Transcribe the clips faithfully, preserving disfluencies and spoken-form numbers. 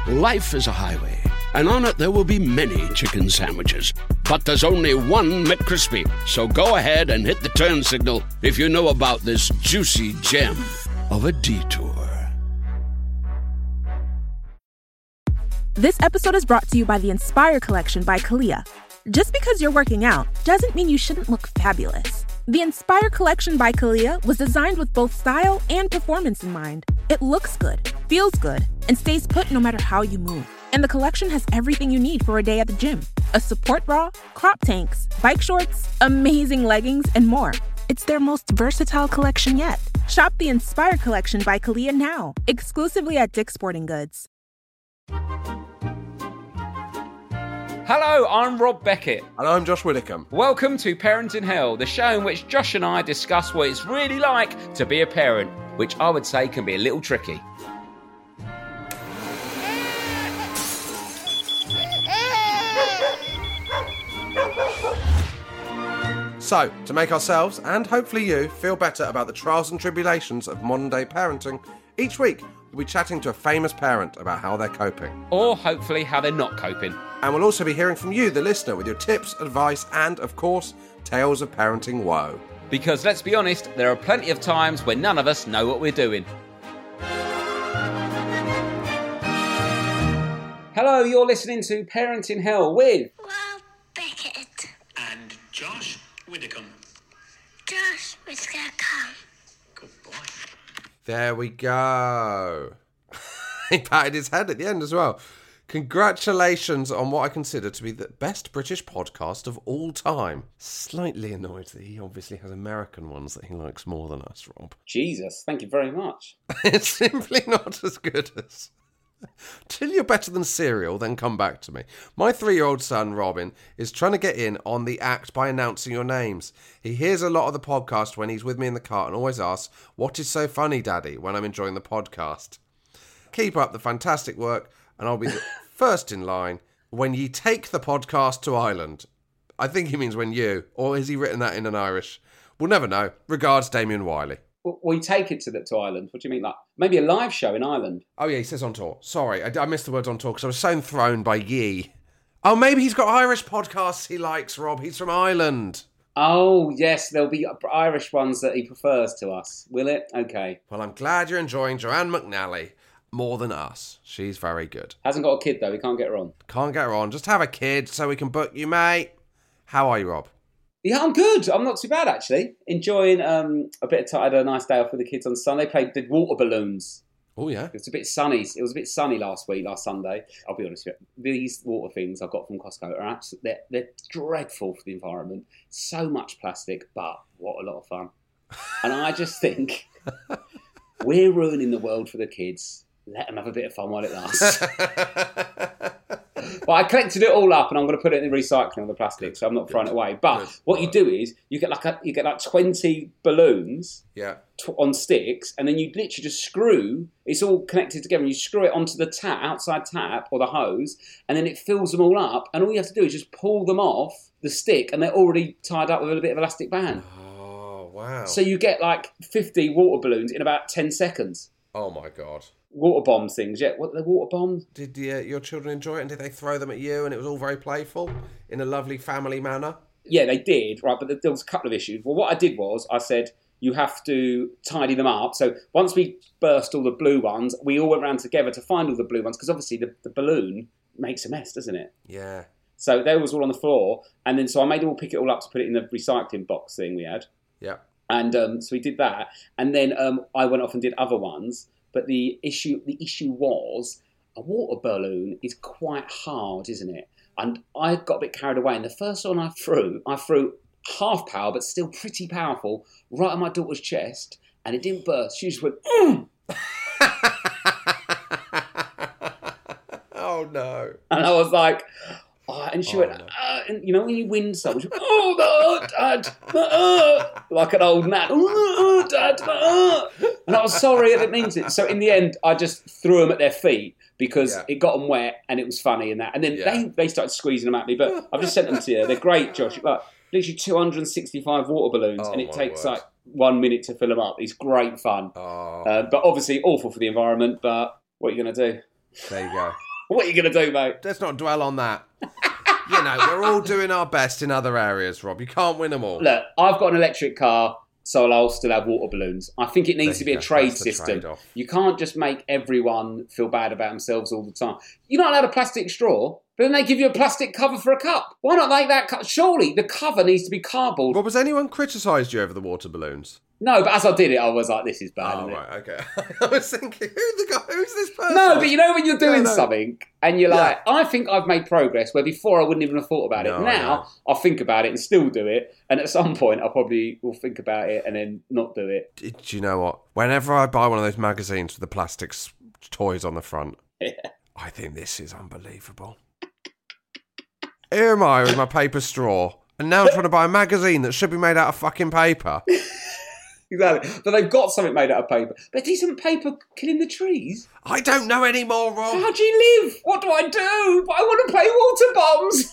Life is a highway, and on it there will be many chicken sandwiches. But there's only one McCrispy. So go ahead and hit the turn signal if you know about this juicy gem of a detour. This episode is brought to you by the Inspire Collection by Kalia. Just because you're working out doesn't mean you shouldn't look fabulous. The Inspire Collection by Kalia was designed with both style and performance in mind. It looks good, feels good, and stays put no matter how you move. And the collection has everything you need for a day at the gym. A support bra, crop tanks, bike shorts, amazing leggings, and more. It's their most versatile collection yet. Shop the Inspire Collection by Kalia now, exclusively at Dick's Sporting Goods. Hello, I'm Rob Beckett. And I'm Josh Widdicombe. Welcome to Parent in Hell, the show in which Josh and I discuss what it's really like to be a parent, which I would say can be a little tricky. So, to make ourselves, and hopefully you, feel better about the trials and tribulations of modern-day parenting, each week we'll be chatting to a famous parent about how they're coping. Or hopefully how they're not coping. And we'll also be hearing from you, the listener, with your tips, advice, and, of course, tales of parenting woe. Because, let's be honest, there are plenty of times when none of us know what we're doing. Hello, you're listening to Parent in Hell with... Rob Beckett. And Josh Widdicombe. Josh Widdicombe. Good boy. There we go. He patted his head at the end as well. Congratulations on what I consider to be the best British podcast of all time. Slightly annoyed that he obviously has American ones that he likes more than us, Rob. Jesus, thank you very much. It's simply not as good as... Till you're better than cereal, then come back to me. My three-year-old son, Robin, is trying to get in on the act by announcing your names. He hears a lot of the podcast when he's with me in the car and always asks, "What is so funny, Daddy?" when I'm enjoying the podcast. Keep up the fantastic work, and I'll be the first in line when ye take the podcast to Ireland. I think he means when you, or has he written that in an Irish? We'll never know. Regards, Damien Wiley. We take it to the to Ireland. What do you mean? Like maybe a live show in Ireland? Oh yeah, he says on tour. Sorry, I, I missed the words on tour because I was so enthroned by ye. Oh, maybe he's got Irish podcasts he likes, Rob. He's from Ireland. Oh yes, there'll be Irish ones that he prefers to us. Will it? Okay. Well, I'm glad you're enjoying Joanne McNally more than us. She's very good. Hasn't got a kid though. We can't get her on. Can't get her on. Just have a kid so we can book you, mate. How are you, Rob? Yeah, I'm good. I'm not too bad, actually. Enjoying um, a bit of time. I had a nice day off with the kids on Sunday. Played, did water balloons. Oh, yeah? It was a bit sunny. It was a bit sunny last week, last Sunday. I'll be honest with you. These water things I got from Costco are absolutely, they're, they're dreadful for the environment. So much plastic, but what a lot of fun. And I just think we're ruining the world for the kids. Let them have a bit of fun while it lasts. But I collected it all up and I'm going to put it in the recycling of the plastic, so I'm not throwing it away. But Good. what you do is you get like a, you get like twenty balloons yeah. t- on sticks, and then you literally just screw. It's all connected together, and you screw it onto the tap, outside tap or the hose, and then it fills them all up. And all you have to do is just pull them off the stick, and they're already tied up with a bit of elastic band. Oh wow! So you get like fifty water balloons in about ten seconds. Oh my god! Water bomb things, yeah. What the water bombs? Did uh, your children enjoy it, and did they throw them at you, and it was all very playful in a lovely family manner? Yeah, they did, right, but there was a couple of issues. Well, what I did was, I said, you have to tidy them up. So once we burst all the blue ones, we all went around together to find all the blue ones, because obviously the, the balloon makes a mess, doesn't it? Yeah. So they was all on the floor, and then so I made them all pick it all up to put it in the recycling box thing we had. Yeah. And um, so we did that, and then um, I went off and did other ones. But the issue the issue was a water balloon is quite hard, isn't it? And I got a bit carried away. And the first one I threw, I threw half power, but still pretty powerful, right on my daughter's chest. And it didn't burst. She just went, mm! Oh, no. And I was like... Oh, and she oh, went, no. uh, and you know, when you win something, she went, oh, Dad, uh, like an old gnat, oh, Dad, uh. And I was sorry, I didn't mean to. So in the end, I just threw them at their feet because yeah. it got them wet and it was funny and that. And then yeah. they, they started squeezing them at me, but I've just sent them to you. They're great, Josh. Like, literally two hundred sixty-five water balloons, oh, and it takes word. like one minute to fill them up. It's great fun. Oh. Uh, but obviously awful for the environment, but what are you going to do? There you go. What are you going to do, mate? Let's not dwell on that. You know, we're all doing our best in other areas, Rob. You can't win them all. Look, I've got an electric car, so I'll still have water balloons. I think it needs to be a trade system. You can't just make everyone feel bad about themselves all the time. You're not allowed a plastic straw, but then they give you a plastic cover for a cup. Why not make that cup? Surely the cover needs to be cardboard. Rob, has anyone criticised you over the water balloons? No, but as I did it, I was like, this is bad, Oh, isn't right, it? okay. I was thinking, who's the guy? Who's this person? No, but you know when you're doing Yeah, no. something and you're like, I think I've made progress where before I wouldn't even have thought about it. No, Now I'll think about it and still do it. And at some point I probably will think about it and then not do it. Do you know what? Whenever I buy one of those magazines with the plastic s- toys on the front, Yeah. I think this is unbelievable. Here am I with my paper straw, and now I'm trying to buy a magazine that should be made out of fucking paper. Exactly. But they've got something made out of paper. But isn't paper killing the trees? I don't know anymore, Rob. How do you live? What do I do? I want to play water bombs.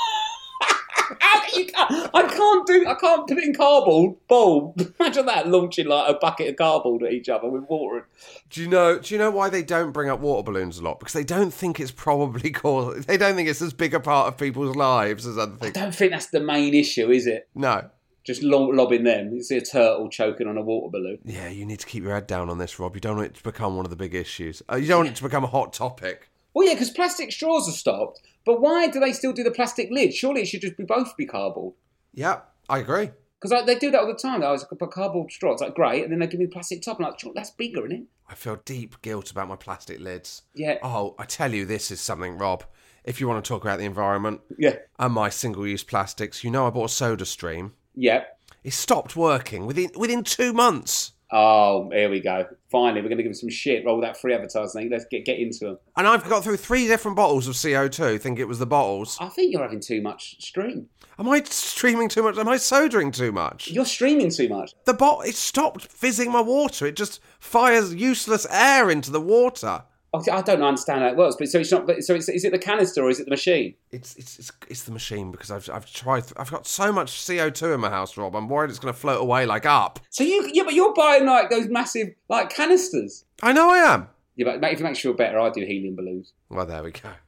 How you can't, I can't do. I can't put it in cardboard. Boom! Imagine that launching like a bucket of cardboard at each other with water. Do you know? Do you know why they don't bring up water balloons a lot? Because they don't think it's probably cause. They don't think it's as big a part of people's lives as other I things. don't think that's the main issue, is it? No. Just lo- lobbing them. You see a turtle choking on a water balloon. Yeah, you need to keep your head down on this, Rob. You don't want it to become one of the big issues. Uh, you don't want it to become a hot topic. Well, yeah, because plastic straws are stopped. But why do they still do the plastic lid? Surely it should just be both be cardboard. Yeah, I agree. Because like, they do that all the time. I was like, a cardboard straw. It's like, great. And then they give me the plastic top. I'm like, sure, that's bigger, isn't it? I feel deep guilt about my plastic lids. Yeah. Oh, I tell you, this is something, Rob. If you want to talk about the environment Yeah. and my single-use plastics, you know I bought a Soda Stream. Yeah. It stopped working within within two months. Oh, here we go. Finally, we're going to give them some shit. Roll that free advertising. Let's get, get into them. And I've got through three different bottles of C O two, think it was the bottles. I think you're having too much stream. Am I streaming too much? Am I sodaing too much? You're streaming too much. The bot it stopped fizzing my water. It just fires useless air into the water. I don't understand how it works. But so it's not. So it's, is it the canister or is it the machine? It's it's it's, it's the machine because I've I've tried. I've got so much C O two in my house, Rob. I'm worried it's going to float away like up. So you, yeah, but you're buying like those massive like canisters. I know I am. Yeah, but if it makes you feel better, I do helium balloons. Well, there we go.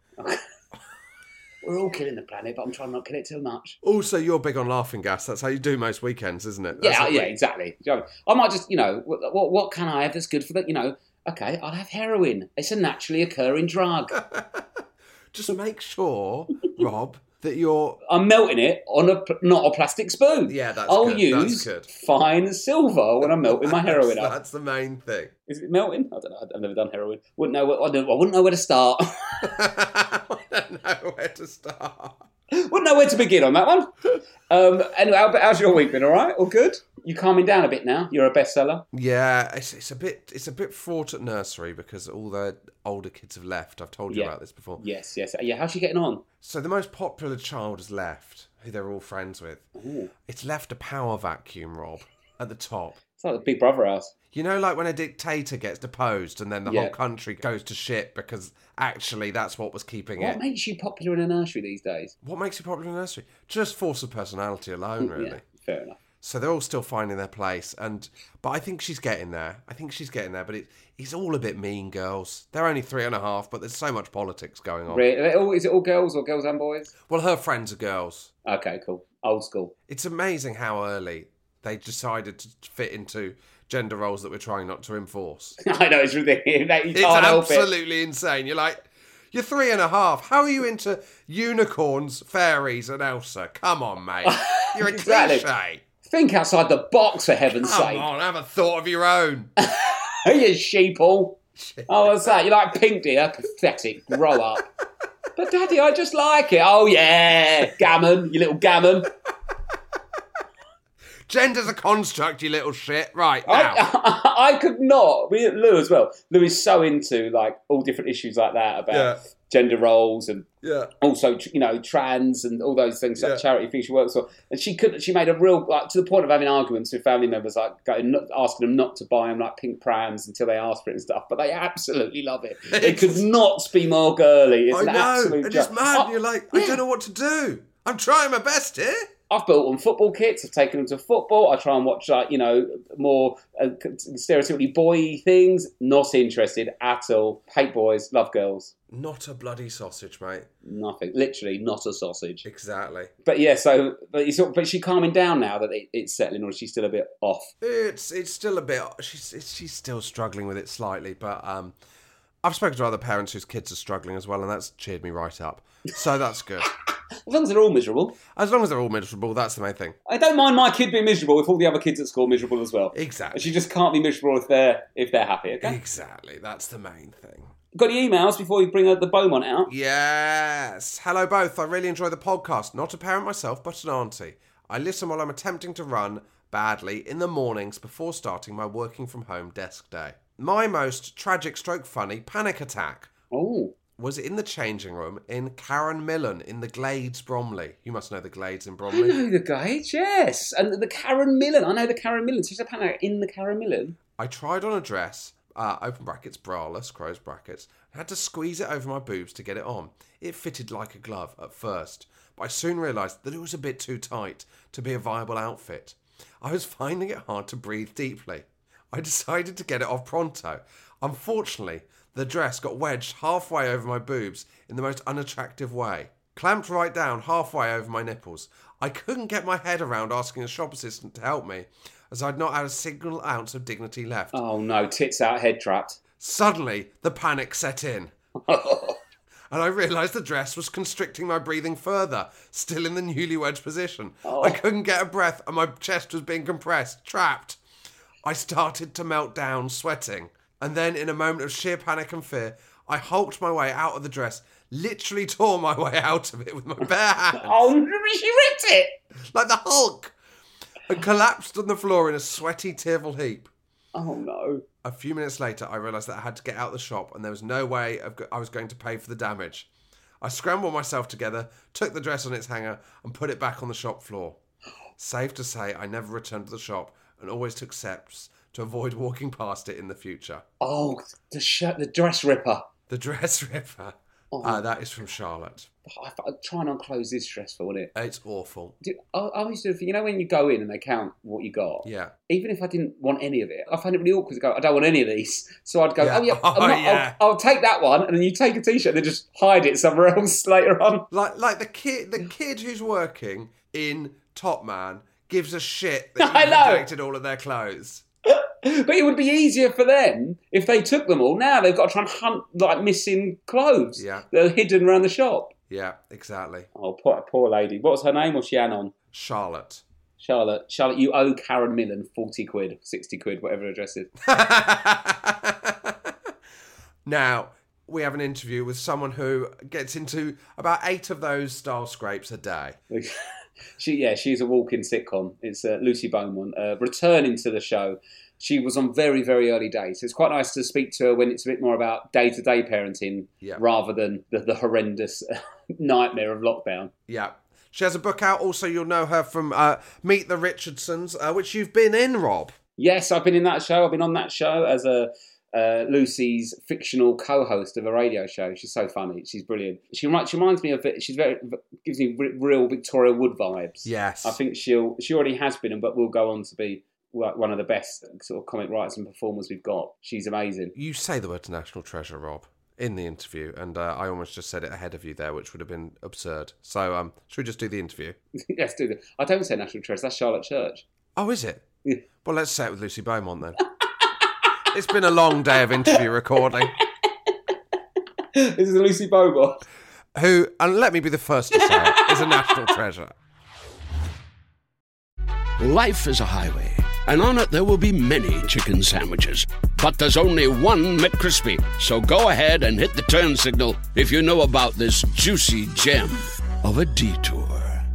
We're all killing the planet, but I'm trying not to kill it too much. Also, you're big on laughing gas. That's how you do most weekends, isn't it? That's Yeah, what yeah, we- exactly. Do you know what I mean? I might just, you know, what, what, what can I have that's good for the, you know, okay, I'll have heroin. It's a naturally occurring drug. Just make sure, Rob, that you're... I'm melting it on a, pl- not a plastic spoon. Yeah, that's I'll good. use That's good. fine silver when I'm melting my heroin that's, up. that's the main thing. Is it melting? I don't know. I've never done heroin. Wouldn't know. Where, I, don't, I wouldn't know where to start. I don't know where to start. Wouldn't know where to begin on that one. Um, anyway, how, how's your week been? All right, all good. You calming down a bit now? You're a bestseller. Yeah, it's, it's a bit it's a bit fraught at nursery because all the older kids have left. I've told you Yeah. about this before. Yes, yes. Yeah, how's she getting on? So the most popular child has left, who they're all friends with. Ooh. It's left a power vacuum, Rob, at the top. It's like the Big Brother house. You know, like when a dictator gets deposed and then the Yeah. whole country goes to shit because actually that's what was keeping What it. makes you popular in a nursery these days? What makes you popular in nursery? Just force of personality alone, really. Yeah, fair enough. So they're all still finding their place, and but I think she's getting there. I think she's getting there, but it, it's all a bit mean girls. They're only three and a half, but there's so much politics going on. Really? Are they all- Is it all girls or girls and boys? Well, her friends are girls. Okay, cool. Old school. It's amazing how early they decided to fit into gender roles that we're trying not to enforce. I know, it's ridiculous. You It's can't help it. absolutely insane. You're like, you're three and a half. How are you into unicorns, fairies, and Elsa? Come on, mate. You're a Exactly. cliche. Think outside the box, for heaven's Come sake. on, have a thought of your own. Are you sheeple? Oh, what's that? You like pink, dear? Pathetic. Grow up. But, Daddy, I just like it. Oh, yeah. Gammon. You little gammon. Gender's a construct, you little shit. Right, now. I, I could not. We, Lou as well. Lou is so into, like, all different issues like that about Yeah. gender roles and Yeah. also, you know, trans and all those things, like Yeah. charity things she works for. And she could, she made a real, like, to the point of having arguments with family members, like going, not, asking them not to buy them like pink prams until they ask for it and stuff. But they absolutely love it. It could not be more girly. It's I an know. absolute And joke. it's mad. Oh, You're like, I yeah. don't know what to do. I'm trying my best here. I've built them football kits. I've taken them to football. I try and watch, like, you know, more uh, stereotypically boy things. Not interested at all. Hate boys, love girls. Not a bloody sausage, mate. Nothing. Literally not a sausage. Exactly. But yeah, so but you sort but she calming down now that it, it's settling, or is she still a bit off? It's it's still a bit. She's it's, she's still struggling with it slightly, but um, I've spoken to other parents whose kids are struggling as well, and that's cheered me right up. So that's good. As long as they're all miserable. As long as they're all miserable, that's the main thing. I don't mind my kid being miserable if all the other kids at school are miserable as well. Exactly. She just can't be miserable if they're if they're happy. Okay. Exactly. That's the main thing. Got any emails before we bring the Beaumont out? Yes. Hello both. I really enjoy the podcast. Not a parent myself, but an auntie. I listen while I'm attempting to run badly in the mornings before starting my working from home desk day. My most tragic stroke funny panic attack Oh. was in the changing room in Karen Millen in the Glades, Bromley. You must know the Glades in I Bromley. know the Glades, yes. And the Karen Millen. I know the Karen Millen. So she's a panic in the Karen Millen. I tried on a dress, uh, open brackets, braless, close brackets, and had to squeeze it over my boobs to get it on. It fitted like a glove at first, but I soon realised that it was a bit too tight to be a viable outfit. I was finding it hard to breathe deeply. I decided to get it off pronto. Unfortunately, the dress got wedged halfway over my boobs in the most unattractive way. Clamped right down halfway over my nipples. I couldn't get my head around asking a shop assistant to help me, as I'd not had a single ounce of dignity left. Oh no, tits out, head trapped. Suddenly, the panic set in. And I realised the dress was constricting my breathing further, still in the newly wedged position. Oh. I couldn't get a breath and my chest was being compressed, trapped. I started to melt down, sweating. And then, in a moment of sheer panic and fear, I hulked my way out of the dress, literally tore my way out of it with my bare hands. Oh, she ripped it! Like the Hulk! And collapsed on the floor in a sweaty, tearful heap. Oh no. A few minutes later, I realised that I had to get out of the shop and there was no way of go- I was going to pay for the damage. I scrambled myself together, took the dress on its hanger and put it back on the shop floor. Safe to say, I never returned to the shop and always took steps to avoid walking past it in the future. Oh, the shirt, the dress ripper. The dress ripper. Oh. Uh, that is from Charlotte. I, I, trying on clothes is stressful, isn't it? It's awful. Dude, I, I used to, you know, when you go in and they count what you got. Yeah. Even if I didn't want any of it, I find it really awkward to go, I don't want any of these. So I'd go, Yeah. oh yeah, I'm Oh, not, yeah. I'll, I'll take that one, and then you take a t-shirt and then just hide it somewhere else later on. Like like the kid the kid who's working in Top Man gives a shit that I you've know. rejected all of their clothes. But it would be easier for them if they took them all. Now they've got to try and hunt like missing clothes Yeah. that are hidden around the shop. Yeah, exactly. Oh, poor, poor lady. What was her name? Was she Anon? Charlotte. Charlotte. Charlotte, you owe Karen Millen forty quid, sixty quid, whatever her address is. Now, we have an interview with someone who gets into about eight of those style scrapes a day. She, yeah, she's a walking sitcom. It's uh, Lucy Beaumont uh, returning to the show. She was on very, very early days. So it's quite nice to speak to her when it's a bit more about day-to-day parenting Yeah. rather than the, the horrendous nightmare of lockdown. Yeah. She has a book out. Also, you'll know her from uh, Meet the Richardsons, uh, which you've been in, Rob. Yes, I've been in that show. I've been on that show as a uh, Lucy's fictional co-host of a radio show. She's so funny. She's brilliant. She reminds, she reminds me of it. She's very gives me r- real Victoria Wood vibes. Yes. I think she'll she already has been, but will go on to be one of the best sort of comic writers and performers we've got. She's amazing. You say the word national treasure, Rob, in the interview, and uh, I almost just said it ahead of you there, which would have been absurd. So, um, should we just do the interview? Let's do that. I don't say National Treasure. That's Charlotte Church. Oh, is it? Yeah. Well, let's say it with Lucy Beaumont then. It's been a long day of interview recording. This is Lucy Beaumont. Who, and let me be the first to say it, is a national treasure. Life is a highway, and on it there will be many chicken sandwiches. But there's only one McCrispy. So go ahead and hit the turn signal if you know about this juicy gem of a detour.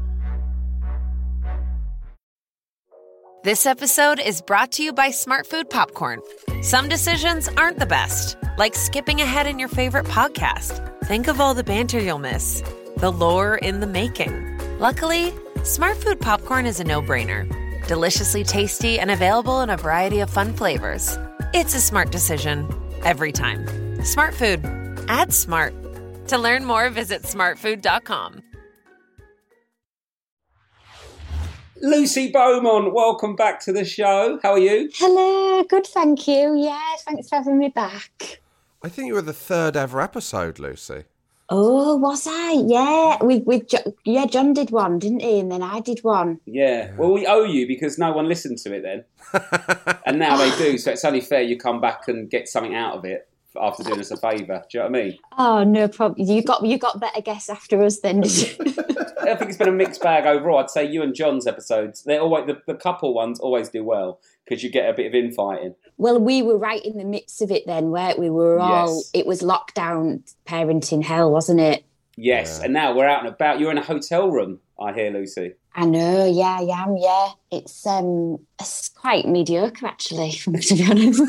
This episode is brought to you by Smart Food Popcorn. Some decisions aren't the best, like skipping ahead in your favorite podcast. Think of all the banter you'll miss, the lore in the making. Luckily, Smart Food Popcorn is a no-brainer. Deliciously tasty and available in a variety of fun flavors. It's a smart decision every time. Smart Food. Add smart. To learn more, visit smart food dot com. Lucy Beaumont, welcome back to the show. How are you? Hello, good, thank you. Yeah, thanks for having me back. I think you were the third ever episode, Lucy. Oh, was I? Yeah, with with jo- yeah, John did one, didn't he? And then I did one. Yeah. Well, we owe you because no one listened to it then, and now they do. So it's only fair you come back and get something out of it after doing us a favour. Do you know what I mean? Oh, no problem. You got you got better guests after us then, did you? I think it's been a mixed bag overall. I'd say you and John's episodes, they always the, the couple ones always do well because you get a bit of infighting. Well, we were right in the midst of it then, weren't we? We were all, Yes. it was lockdown parenting hell, wasn't it? Yes, Yeah. and now we're out and about. You're in a hotel room, I hear, Lucy. I know, yeah, I am, yeah. It's um, it's quite mediocre, actually, to be honest.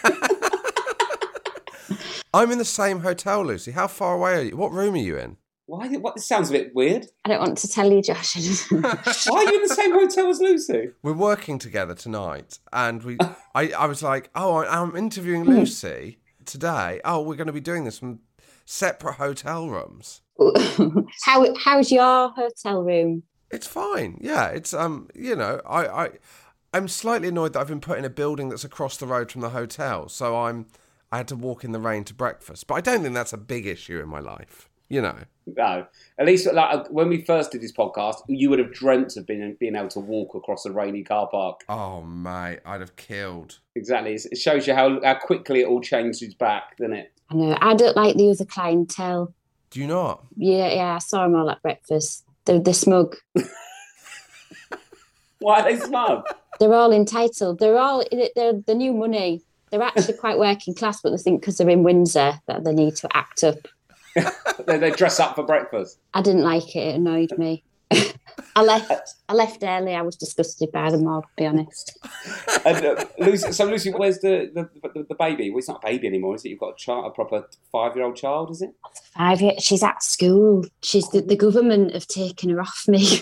Oh. I'm in the same hotel, Lucy. How far away are you? What room are you in? Why? What? This sounds a bit weird. I don't want to tell you, Josh. Why are you in the same hotel as Lucy? We're working together tonight, and we. I, I was like, oh, I, I'm interviewing Lucy today. Oh, we're going to be doing this from separate hotel rooms. How how's your hotel room? It's fine. Yeah, it's um, you know, I I, I'm slightly annoyed that I've been put in a building that's across the road from the hotel, so I'm. I had to walk in the rain to breakfast, but I don't think that's a big issue in my life. You know. No. At least like when we first did this podcast, you would have dreamt of being being able to walk across a rainy car park. Oh mate, I'd have killed. Exactly. It shows you how, how quickly it all changes back, doesn't it? I know, I don't like the other clientele. Do you not? Yeah, yeah, I saw them all at breakfast. They're, they're smug. Why are they smug? They're all entitled. They're all, they're the new money. They're actually quite working class, but they think because they're in Windsor that they need to act up. they, they dress up for breakfast. I didn't like it. It annoyed me. I left. I left early. I was disgusted by them all, to be honest. And, uh, Lucy, so Lucy, where's the, the, the, the baby? Well, it's not a baby anymore, is it? You've got a child, a proper five-year-old child, is it? Five years. She's at school. She's the, the government have taken her off me.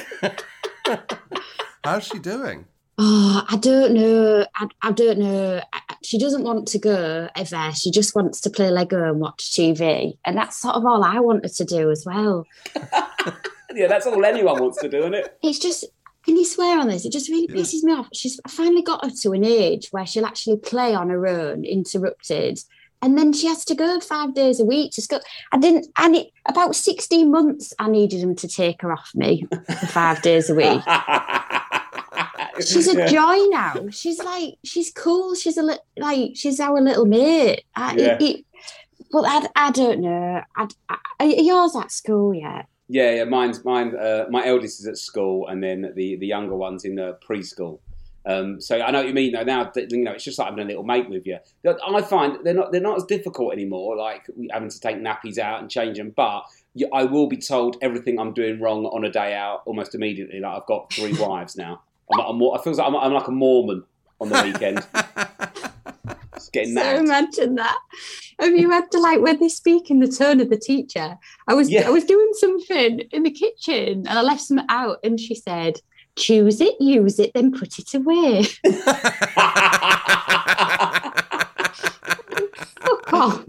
How's she doing? Oh, I don't know. I, I don't know. I, she doesn't want to go ever. She just wants to play Lego and watch T V. And that's sort of all I wanted to do as well. Yeah, that's all anyone wants to do, isn't it? It's just, can you swear on this? It just really Yeah. pisses me off. She's I finally got her to an age where she'll actually play on her own, interrupted. And then she has to go five days a week to school. I didn't, and it, about sixteen months, I needed him to take her off me for five days a week. She's a Yeah. joy now. She's like, she's cool. She's a li- like, she's our little mate. I, Yeah. it, it, but I, I don't know. I, I, are yours at school yet? Yeah, yeah. Mine's mine. Uh, my eldest is at school, and then the, the younger one's in the preschool. Um, so I know what you mean. Though now, that, you know, it's just like having a little mate with you. I find they're not they're not as difficult anymore. Like having to take nappies out and change them. But you, I will be told everything I'm doing wrong on a day out almost immediately. Like I've got three wives now. I'm, I'm, I feel like I'm, I'm like a Mormon on the weekend. Just getting So nagged. imagine that. Have you had to, like, when they speak in the tone of the teacher? I was Yeah. I was doing something in the kitchen and I left some out and she said, choose it, use it, then put it away. Fuck off.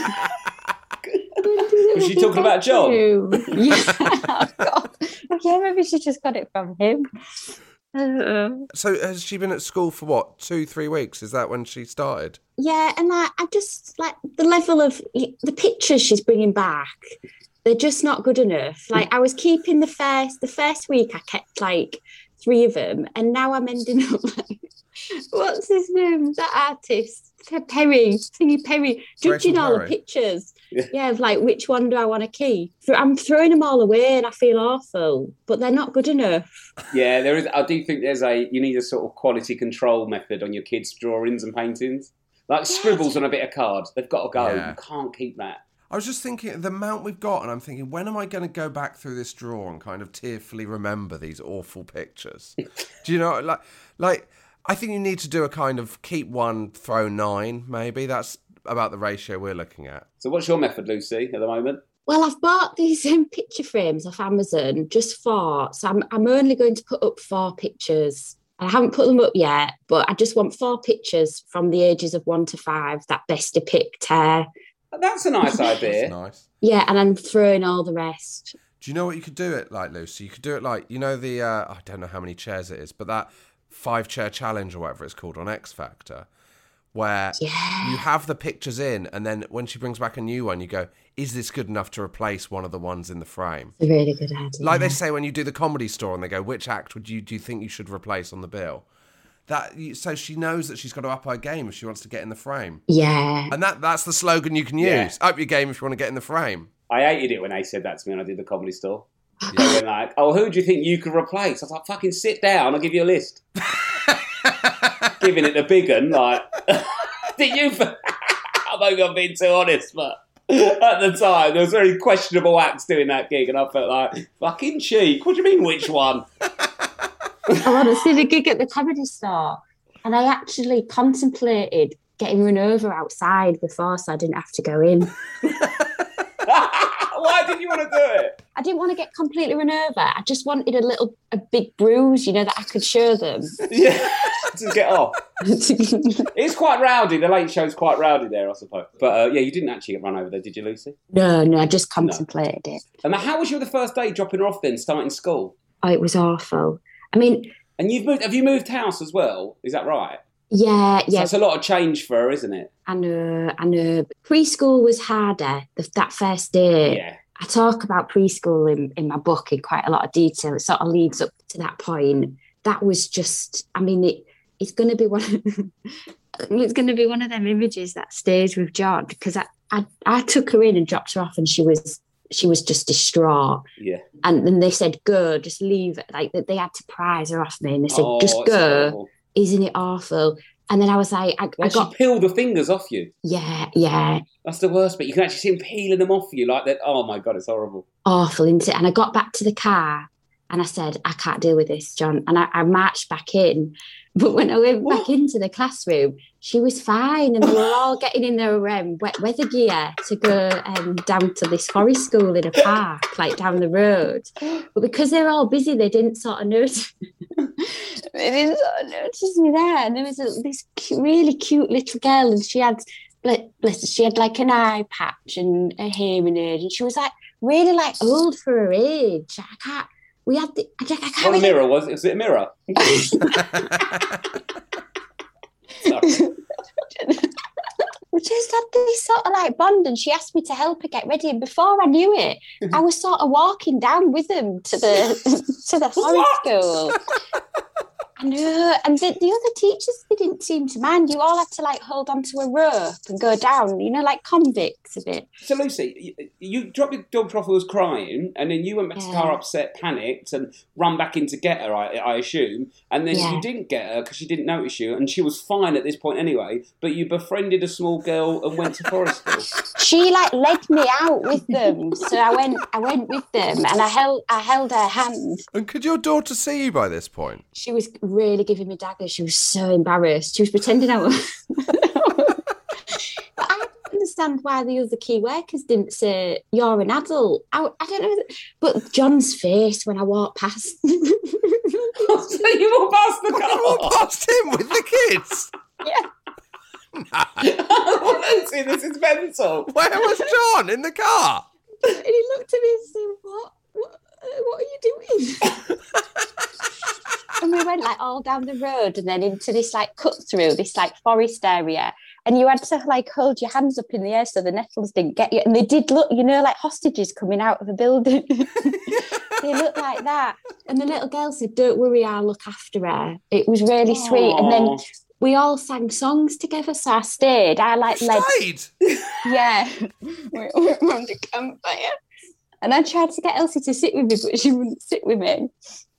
Was she talking about John? Yeah, oh, God. Yeah, maybe she just got it from him. Uh, So has she been at school for what, two, three weeks? Is that when she started? yeah, and like, I just like the level of the pictures she's bringing back. They're just not good enough. Like I was keeping the first the first week, I kept like three of them, and now I'm ending up like, what's his name? That artist, Perry, thingy Perry, judging Grayson all the Perry. pictures. Yeah. Yeah, of like which one do I want to keep? I'm throwing them all away, and I feel awful, but they're not good enough. Yeah, there is. I do think there's a. You need a sort of quality control method on your kids' drawings and paintings, like scribbles on a bit of card. They've got to go. Yeah. You can't keep that. I was just thinking the amount we've got, and I'm thinking, when am I going to go back through this drawer and kind of tearfully remember these awful pictures? Do you know, like, like I think you need to do a kind of keep one, throw nine, maybe. That's about the ratio we're looking at. So, what's your method, Lucy, at the moment? Well, I've bought these um, picture frames off Amazon just for, so I'm, I'm only going to put up four pictures. I haven't put them up yet, but I just want four pictures from the ages of one to five that best depict her. That's a nice idea. That's nice. Yeah, and I'm throwing all the rest. Do you know what you could do it like, Lucy? You could do it like, you know, the, uh, I don't know how many chairs it is, but that five chair challenge or whatever it's called on X Factor, where Yeah. you have the pictures in, and then when she brings back a new one, you go, is this good enough to replace one of the ones in the frame? It's a really good idea. Like they say when you do the Comedy Store, and they go, which act would you do you think you should replace on the bill? That so she knows that she's got to up her game if she wants to get in the frame. Yeah. And that that's the slogan you can use. Yeah. Up your game if you want to get in the frame. I hated it when they said that to me when I did the Comedy Store. They were like, oh, who do you think you could replace? I was like, fucking sit down, I'll give you a list. Giving it the big un, like, did you... Maybe I'm being too honest, but at the time, there was very questionable acts doing that gig, and I felt like, fucking cheek. What do you mean, which one? I want to see the gig at the Comedy Store, and I actually contemplated getting run over outside before, so I didn't have to go in. Why did you want to do it? I didn't want to get completely run over. I just wanted a little, a big bruise, you know, that I could show them. Yeah, to get off. It's quite rowdy. The Late Show's quite rowdy there, I suppose. But uh, yeah, you didn't actually get run over there, did you, Lucy? No, no, I just contemplated no. it. And how was your the first day dropping her off then, starting school? Oh, it was awful. I mean... And you've moved, have you moved house as well? Is that right? Yeah, yeah. So that's a lot of change for her, isn't it? I know, I know. Preschool was harder, that first day. Yeah. I talk about preschool in, in my book in quite a lot of detail. It sort of leads up to that point. That was just, I mean, it, it's going to be one of, it's going to be one of them images that stays with John, because I, I, I took her in and dropped her off, and she was she was just distraught. Yeah. And then they said, go, just leave it. Like, they had to prize her off me, and they said, oh, just go. Horrible. Isn't it awful? And then I was like, I, like I got... she peeled the fingers off you. Yeah, yeah. That's the worst bit. You can actually see him peeling them off you like that. Oh, my God, it's horrible. Awful, isn't it? And I got back to the car and I said, I can't deal with this, John. And I, I marched back in. But when I went what? back into the classroom, she was fine. And they were all getting in their um, wet weather gear to go um, down to this forest school in a park, like down the road. But because they're all busy, they didn't sort of notice. They didn't sort of notice me there. And there was a, this cu- really cute little girl, and she had, bless her, she had like an eye patch and a hearing aid, and she was like really like old for her age. I can't. We had the. I, I can't. What a mirror was it? Was it a mirror? We just had this sort of like bond, and she asked me to help her get ready. And before I knew it, I was sort of walking down with them to the to the forest school. I know, and the, the other teachers, they didn't seem to mind. You all had to like hold onto a rope and go down, you know, like convicts a bit. So Lucy, you, you dropped your dog off, who was crying, and then you went back to the Yeah. car upset, panicked, and run back in to get her, I, I assume. And then Yeah. you didn't get her because she didn't notice you, and she was fine at this point anyway. But you befriended a small girl and went to forest school. She like led me out with them, so I went. I went with them, and I held. I held her hand. And could your daughter see you by this point? She was really giving me daggers. She was so embarrassed. She was pretending I was. But I don't understand why the other key workers didn't say, you're an adult. I, I don't know. But John's face when I walked past. So you walked past the car. You walked past him with the kids. Yeah. Lucy, this is mental. Where was John? In the car? And he looked at me and said, what? What, uh, what are you doing? And we went like all down the road and then into this like cut through, this like forest area. And you had to like hold your hands up in the air so the nettles didn't get you. And they did look, you know, like hostages coming out of a building. They looked like that. And the little girl said, don't worry, I'll look after her. It was really Aww. sweet. And then we all sang songs together. So I stayed. I like led. Stayed? Yeah. We we were around the campfire. And I tried to get Elsie to sit with me, but she wouldn't sit with me.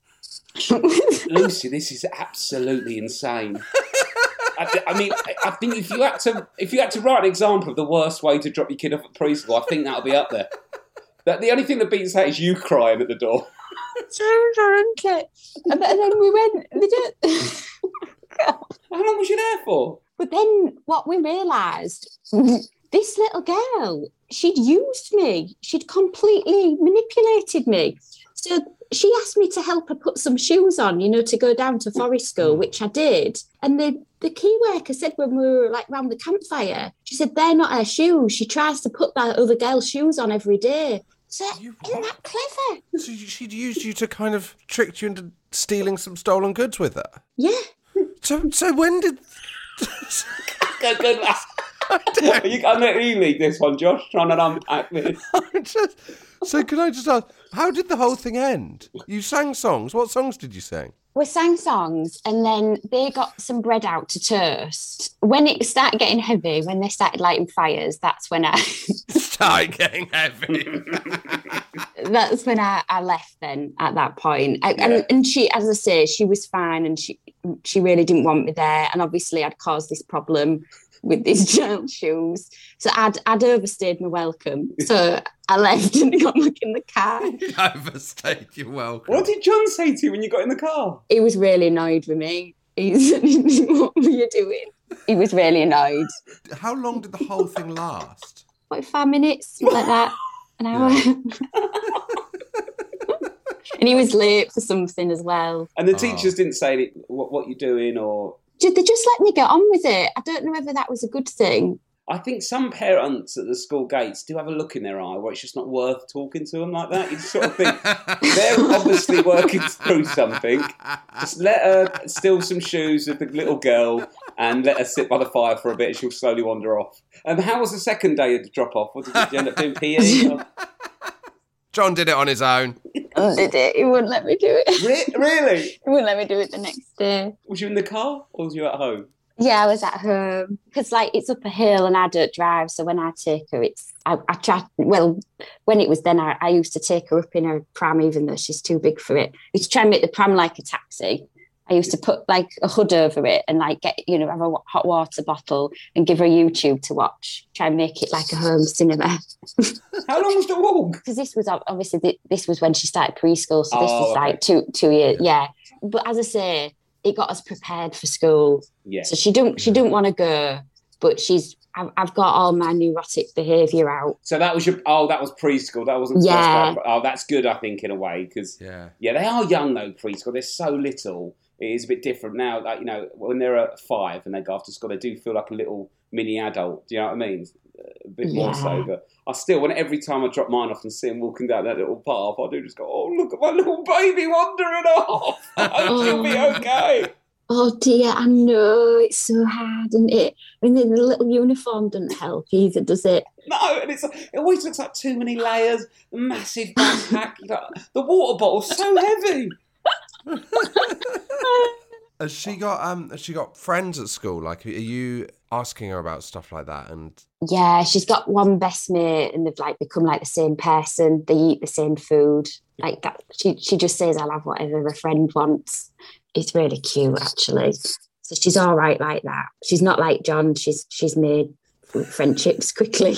Lucy, this is absolutely insane. I, I mean, I, I think if you had to, if you had to write an example of the worst way to drop your kid off at preschool, I think that'll be up there. That the only thing that beats that is you crying at the door. Terrible, and then we went. They don't. How long was you there for? But then what we realised, this little girl, she'd used me. She'd completely manipulated me. So she asked me to help her put some shoes on, you know, to go down to forest school, which I did. And the, the key worker said when we were like round the campfire, she said, they're not her shoes. She tries to put that other girl's shoes on every day. So, You isn't what? that clever? So she'd used you to kind of tricked you into stealing some stolen goods with her. Yeah. So, so when did? Good, good. you, I'm letting you lead this one, Josh, trying to unpack this. just, so can I just ask, how did the whole thing end? You sang songs. What songs did you sing? We sang songs and then they got some bread out to toast. When it started getting heavy, when they started lighting fires, that's when I... Started getting heavy. that's when I, I left then at that point. I, Yeah. and, and she, as I say, she was fine and she she really didn't want me there. And obviously I'd caused this problem with these child shoes. So I'd, I'd overstayed my welcome. So I left and got back in the car. Overstayed your welcome. What did John say to you when you got in the car? He was really annoyed with me. He said, what were you doing? He was really annoyed. How long did the whole thing last? forty-five minutes, something like that, an hour. And he was late for something as well. And the Oh. teachers didn't say what, what you're doing, or... Did they just let me get on with it? I don't know whether that was a good thing. I think some parents at the school gates do have a look in their eye where it's just not worth talking to them like that. You sort of think, they're obviously working through something. Just let her steal some shoes with the little girl and let her sit by the fire for a bit and she'll slowly wander off. And how was the second day of the drop-off? What did you end up doing, P E? Or... John did it on his own. Did it? He wouldn't let me do it. Re- really? He wouldn't let me do it the next day. Was you in the car or was you at home? Yeah, I was at home because, like, it's up a hill and I don't drive. So when I take her, it's I, I try. Well, when it was then, I, I used to take her up in her pram, even though she's too big for it. I used to try and make the pram like a taxi. I used to put like a hood over it and like get you know have a hot water bottle and give her YouTube to watch. Try and make it like a home cinema. How long was the walk? Because this was obviously this was when she started preschool, so this Oh, was okay. like two two years. Yeah, but as I say, it got us prepared for school. Yeah. So she didn't she didn't want to go, but she's I've, I've got all my neurotic behaviour out. So that was your... Oh, that was preschool. That wasn't... Yeah. First grade. Oh, that's good, I think, in a way, because... Yeah. Yeah, they are young, though, preschool. They're so little. It is a bit different now. Like, you know, when they're at five and they go after school, they do feel like a little mini adult. Do you know what I mean? A bit more so. Yeah. But I still, when every time I drop mine off and see him walking down that little path, I do just go, oh, look at my little baby wandering off. I hope she'll be okay. Oh dear, I know, it's so hard, isn't it? I mean, the little uniform doesn't help either, does it? No, and it's it always looks like too many layers, the massive backpack, you know, the water bottle's so heavy. Has she got um? Has she got friends at school? Like, are you asking her about stuff like that? And Yeah, she's got one best mate and they've like become like the same person. They eat the same food. Like that, she she just says, I'll have whatever a friend wants. It's really cute, actually. So she's all right like that. She's not like John. She's she's made friendships quickly.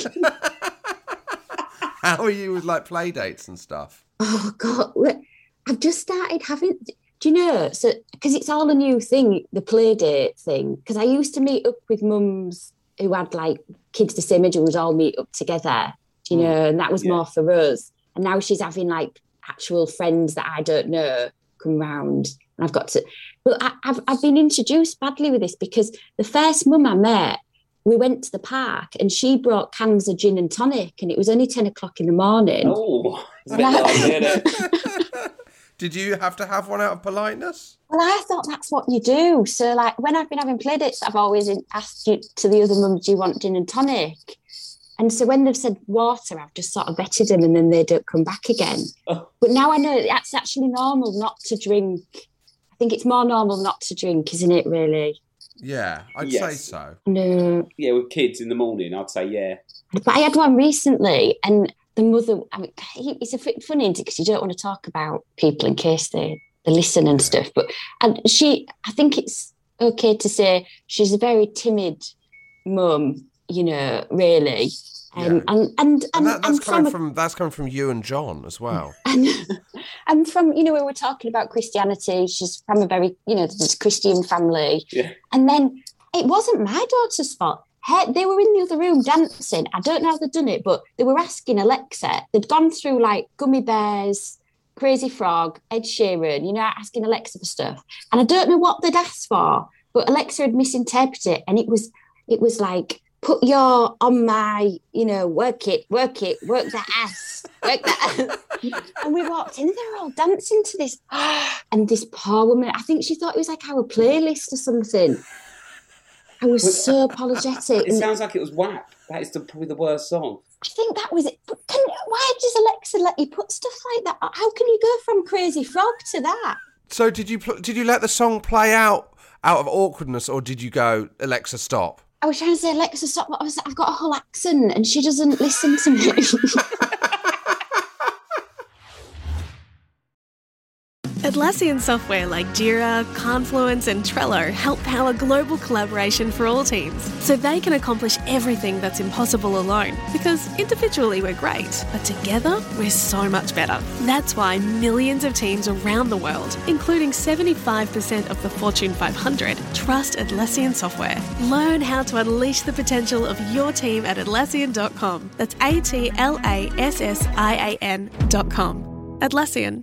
how are you with like play dates and stuff? Oh God, look, I've just started having. Do you know? So because it's all a new thing, the play date thing. Because I used to meet up with mums who had like kids the same age who would all meet up together. Do you know? And that was Yeah. more for us. And now she's having like actual friends that I don't know come round. And I've got to. Well, I, I've I've been introduced badly with this because the first mum I met, we went to the park and she brought cans of gin and tonic, and it was only ten o'clock in the morning. Oh, it's a bit like, isn't it? Did you have to have one out of politeness? Well, I thought that's what you do. So, like, when I've been having play dates, I've always asked you to the other mums, do you want gin and tonic? And so when they've said water, I've just sort of vetted them and then they don't come back again. Oh. But now I know it's actually normal not to drink. I think it's more normal not to drink, isn't it, really? Yeah, I'd Yes. say so. No. Yeah, with kids in the morning, I'd say yeah. But I had one recently and the mother, I mean, it's a bit funny because you don't want to talk about people in case they, they listen and stuff. But and she, I think it's okay to say she's a very timid mum, you know, really. Um, Yeah. and and and, And that, that's and coming a- from that's coming from you and John as well. and, and from, you know, we were talking about Christianity. She's from a very, you know, this Christian family. Yeah. And then it wasn't my daughter's fault. Her, they were in the other room dancing. I don't know how they'd done it, but they were asking Alexa. They'd gone through like Gummy Bears, Crazy Frog, Ed Sheeran, you know, asking Alexa for stuff. And I don't know what they'd asked for, but Alexa had misinterpreted it. And it was, it was like put your on my, you know, work it, work it, work the ass, work the ass. And we walked in, they were all dancing to this. And this poor woman, I think she thought it was like our playlist or something. I was well, so apologetic. It sounds like it was W A P. That is the, probably the worst song. I think that was it. But can, why does Alexa let you put stuff like that? How can you go from Crazy Frog to that? So did you did you let the song play out out of awkwardness, or did you go, Alexa, stop? I was trying to say, Alexa, stop, but I was, I've got a whole accent and she doesn't listen to me. Atlassian software like Jira, Confluence and Trello help power global collaboration for all teams, so they can accomplish everything that's impossible alone. Because individually we're great, but together we're so much better. That's why millions of teams around the world, including seventy-five percent of the Fortune five hundred, trust Atlassian software. Learn how to unleash the potential of your team at Atlassian dot com. That's A T L A S S I A N dot com. Atlassian.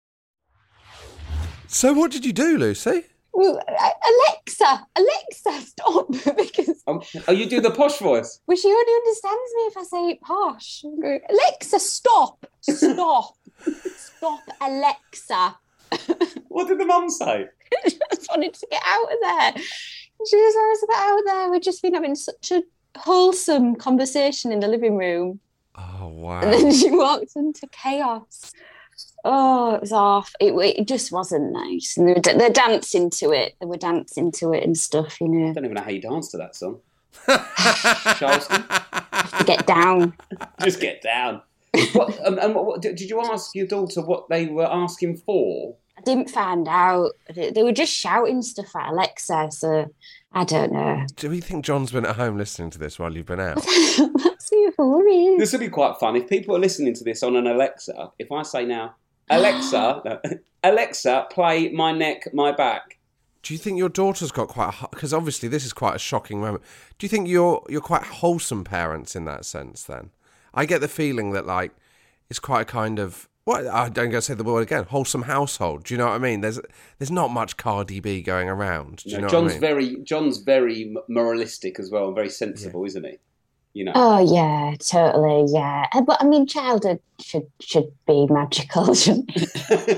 So what did you do, Lucy? Well, Alexa, Alexa, stop. Because um, oh, you do the posh voice? Well, she only understands me if I say it posh. Alexa, stop. Stop. Stop, Alexa. What did the mum say? She just wanted to get out of there. She just wanted to get out of there. We've just been having such a wholesome conversation in the living room. Oh, wow. And then she walked into chaos. Oh, it was off. It, it just wasn't nice. And they're, they're dancing to it. They were dancing to it and stuff, you know. I don't even know how you dance to that song. Charleston? Have to get down. Just get down. What, um, and what, did you ask your daughter what they were asking for? I didn't find out. They were just shouting stuff at Alexa, so I don't know. Do we think John's been at home listening to this while you've been out? That's even worrying. This would be quite fun. If people are listening to this on an Alexa, if I say now, Alexa, no, Alexa, play My Neck, My Back. Do you think your daughter's got quite a... Because obviously this is quite a shocking moment. Do you think you're you're quite wholesome parents in that sense then? I get the feeling that, like, it's quite a kind of... What I don't go say the word again. Wholesome household. Do you know what I mean? There's there's not much Cardi B going around. Do you no, know John's what I mean? very John's very moralistic as well, and very sensible, yeah. Isn't he? You know. Oh yeah, totally, yeah. But I mean, childhood should should be magical, shouldn't it?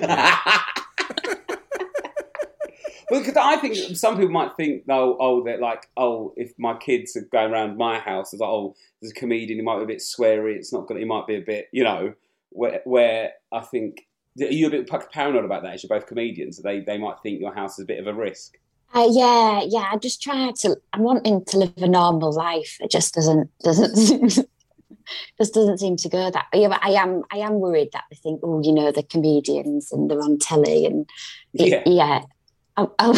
Well, because I think some people might think, oh, oh, they're like, oh, if my kids are going around my house, it's like, oh, there's a comedian, he might be a bit sweary, it's not gonna, he might be a bit, you know. Where, where I think, are you a bit paranoid about that as you're both comedians? They they might think your house is a bit of a risk. Uh, yeah, yeah. I just try to. I'm wanting to live a normal life. It just doesn't doesn't seem, just doesn't seem to go that. But yeah, but I am I am worried that they think, oh, you know, they're comedians and they're on telly and yeah. yeah. I, I,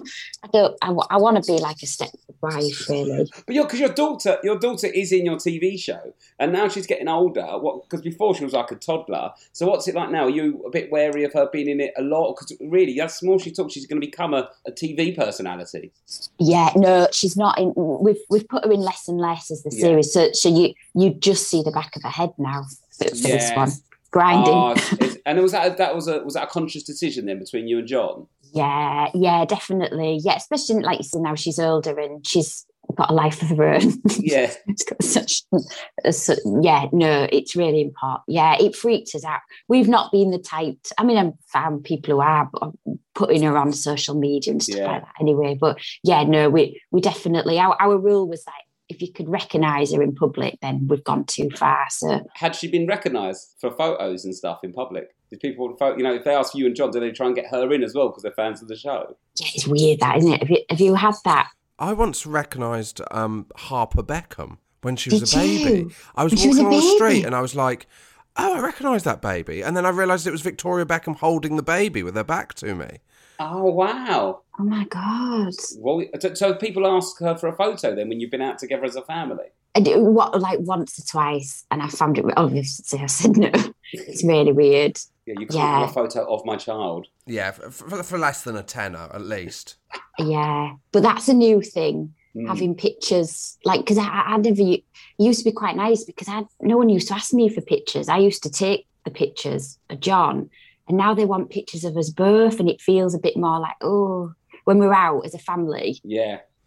I don't. I, I want to be like a step wife, really. But you're because your daughter, your daughter is in your T V show, and now she's getting older. What? Because before she was like a toddler. So what's it like now? Are you a bit wary of her being in it a lot? Because really, that's the more she talks, she's going to become a, a T V personality. Yeah, no, she's not in. We've we've put her in less and less as the yeah. series. So so you you just see the back of her head now for, for yes. this one. Grinding. Oh, and was that that was a was that a conscious decision then between you and John? Yeah, yeah, definitely. Yeah, especially like you said, now she's older and she's got a life of her own. Yeah. It's got such, such, yeah, no, it's really important. Yeah, it freaked us out. We've not been the type, to, I mean, I've found people who are putting her on social media and stuff yeah. like that anyway. But yeah, no, we we definitely, our, our rule was like, if you could recognise her in public, then we've gone too far. So, had she been recognised for photos and stuff in public? Did people, you know, if they ask you and John, do they try and get her in as well because they're fans of the show? Yeah, it's weird that, isn't it? Have you, have you had that? I once recognised um, Harper Beckham when she was Did a baby. you? I was When she walking was a on the baby? street and I was like, oh, I recognise that baby. And then I realised it was Victoria Beckham holding the baby with her back to me. Oh, wow. Oh, my God. Well, so people ask her for a photo then when you've been out together as a family? I do, what, like once or twice, and I found it, obviously I said no. It's really weird. Yeah, you can't Yeah. have a photo of my child. Yeah, for, for, for less than a tenner at least. Yeah, but that's a new thing, Mm. having pictures. Like, because I, I never, it used to be quite nice because I no one used to ask me for pictures. I used to take the pictures of John, and now they want pictures of us both, and it feels a bit more like, oh, when we're out as a family. Yeah.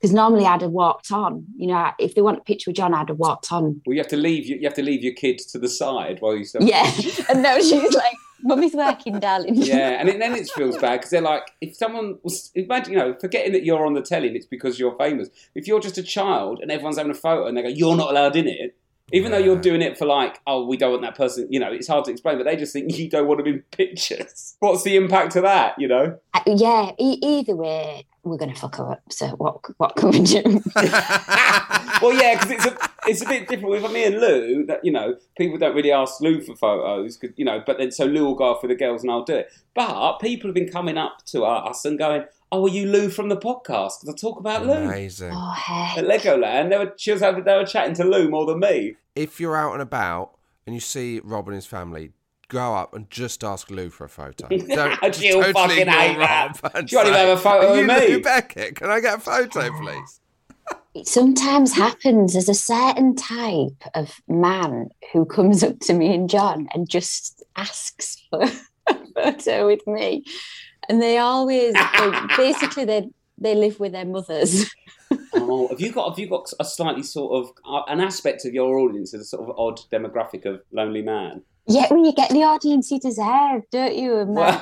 Because normally I'd have walked on. You know, if they want a picture with John, I'd have walked on. Well, you have to leave. You have to leave your kids to the side while you. Still... Yeah, and no, she's like, "Mummy's working, darling." Yeah, and it, then it feels bad because they're like, if someone was, imagine, you know, forgetting that you're on the telly and it's because you're famous. If you're just a child and everyone's having a photo and they go, "You're not allowed in it," even yeah. though you're doing it for like, oh, we don't want that person. You know, it's hard to explain, but they just think you don't want them in pictures. What's the impact of that? You know? Uh, yeah. E- either way. We're going to fuck her up, so what what can we do? Well, yeah, because it's a, it's a bit different with me and Lou, that, you know, people don't really ask Lou for photos, cause, you know, but then so Lou will go off with the girls and I'll do it. But people have been coming up to us and going, oh, are you Lou from the podcast? Because I talk about Lou. Amazing. Oh, heck. At Legoland, they were, she was having, they were chatting to Lou more than me. If you're out and about and you see Rob and his family, go up and just ask Lou for a photo. Don't She'll totally fucking hate Rob that. and She won't even say, have a photo "Are of you me." Lou Beckett? Can I get a photo, please? It sometimes happens. There's a certain type of man who comes up to me and John and just asks for a photo with me. And they always, they, basically, they they live with their mothers. Oh, have you got have you got a slightly sort of uh, an aspect of your audience as a sort of odd demographic of lonely man? Yeah, well, you get the audience you deserve, don't you? And men,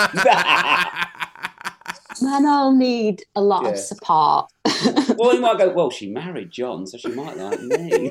men all need a lot Yeah. of support. Well, you might go, well, she married John, so she might like me.